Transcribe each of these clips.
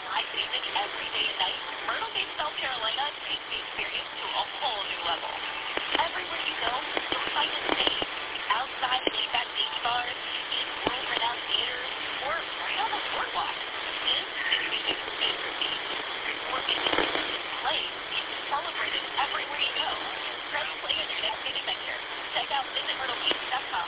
live music every day and night, Myrtle Beach, South Carolina takes the experience to a whole new level. Everywhere you go, you'll find a stage. Outside laid-back beach bars, in world-renowned theaters, or right on the boardwalk. This is music's favorite beach. More music than plays, it's celebrated everywhere you go. Press play on your next big adventure. Check out visitmyrtlebeach.com.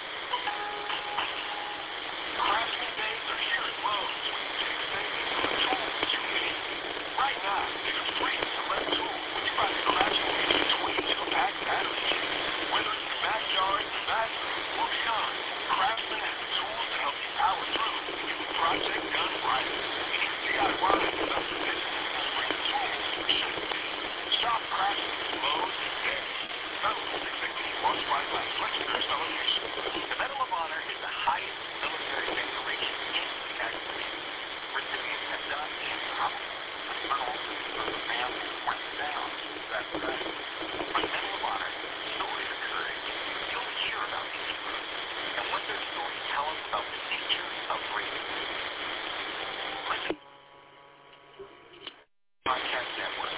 Craftsman Days are here at Lowe's with big savings on the tools you need. Right now, get a free select tool when you buy the Craftsman Days 22-pack battery kit. Whether it's the backyard, the bathroom, or beyond, Craftsman has the tools to help you power through and get the project done right. And if DIY is about the business, bring the tools where it should be. Shop Craftsman at Lowe's today. Medal of 660 March Spyglass Legendary Celebration. The Medal of Honor is the highest military decoration in the United States. Recipients have done incredible, but also for the family went down. That's right. By Medal of Honor, stories of courage. You'll hear about these heroes and what their stories tell us about the nature of bravery. Listen. Podcast Network.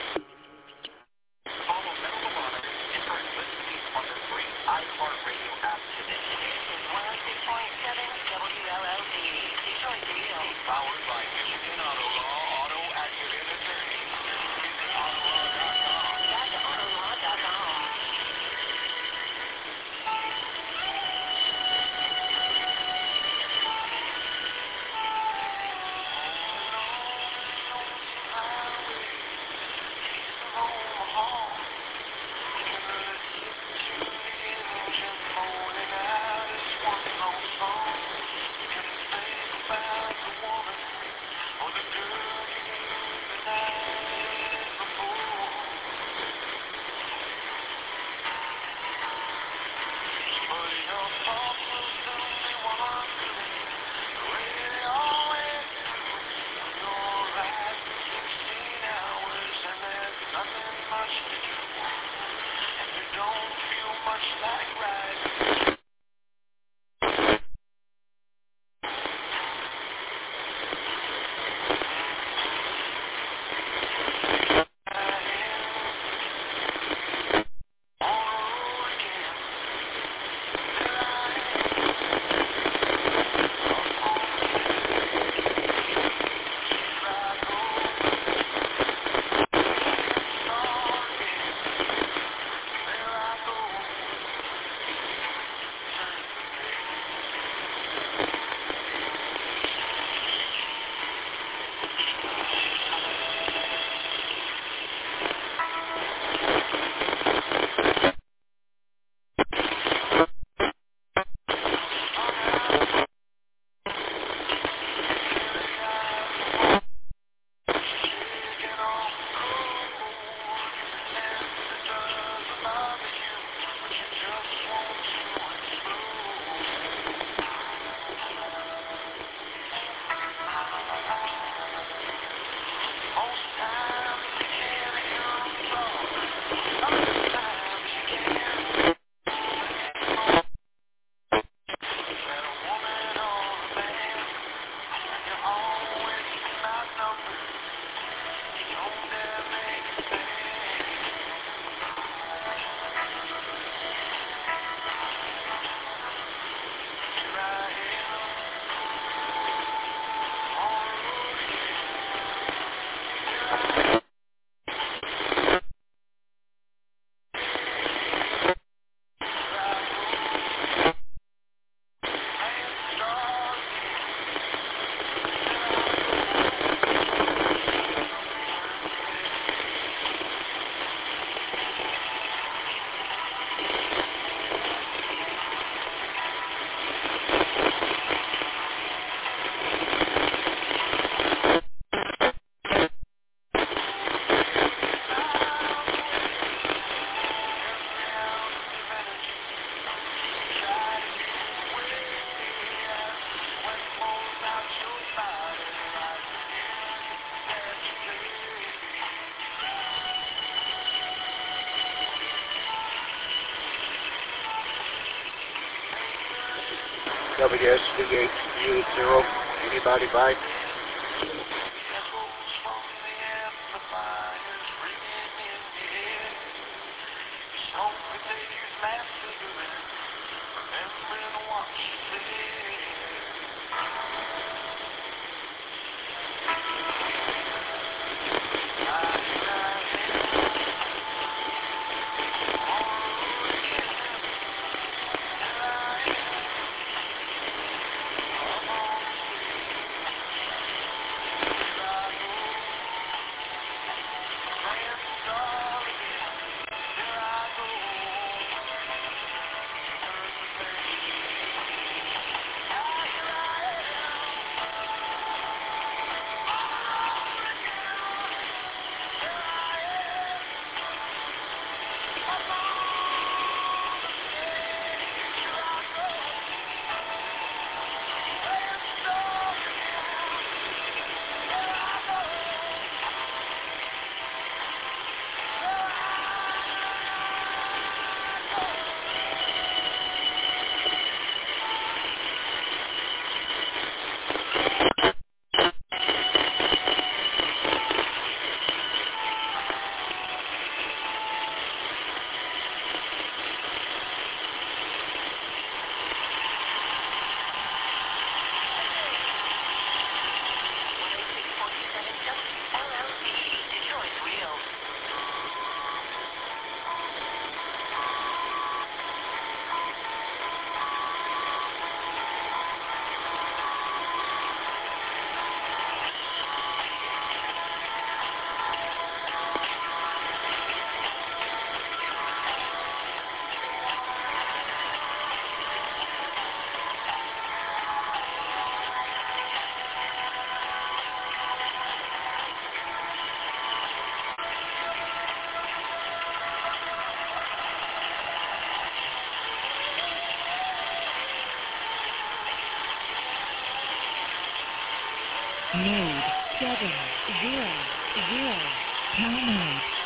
Follow Medal of Honor and start listening on the free iHeartRadio app today. 106.7 WLLD, Detroit Radio. Powered by Michigan Auto Law, Auto Accident Attorney. Visit autolaw.com. That's autolaw.com. WSB 880, anybody by? Node 700. Time out.